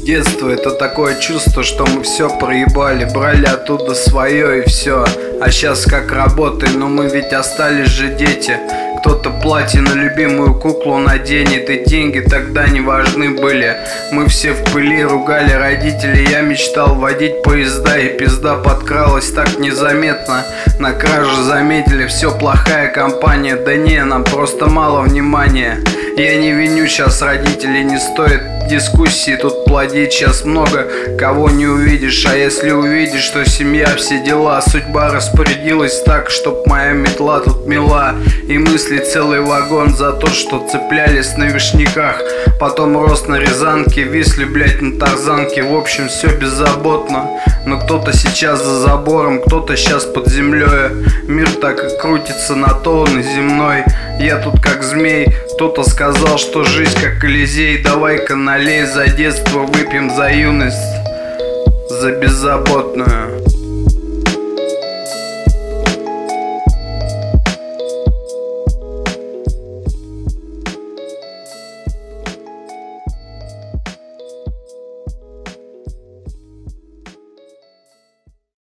Детство — это такое чувство, что мы все проебали, брали оттуда свое и все. А сейчас как работаем, но мы ведь остались же дети. Кто-то платье на любимую куклу наденет, и деньги тогда не важны были. Мы все в пыли ругали родителей, я мечтал водить поезда, и пизда подкралась так незаметно. На краже заметили, все плохая компания, да не, нам просто мало внимания. Я не виню сейчас родителей, не стоит дискуссии тут плодить. Сейчас много кого не увидишь, а если увидишь, то семья, все дела. Судьба распорядилась так, чтоб моя метла тут мила. И мысли целый вагон за то, что цеплялись на вишняках. Потом рост на Рязанке, висли, блять, на тарзанке. В общем, все беззаботно. Но кто-то сейчас за забором, кто-то сейчас под землей. Мир так и крутится на то он и земной. Я тут как змей. Кто-то сказал, что жизнь как Колизей. Давай-ка налей за детство, выпьем за юность, за беззаботную.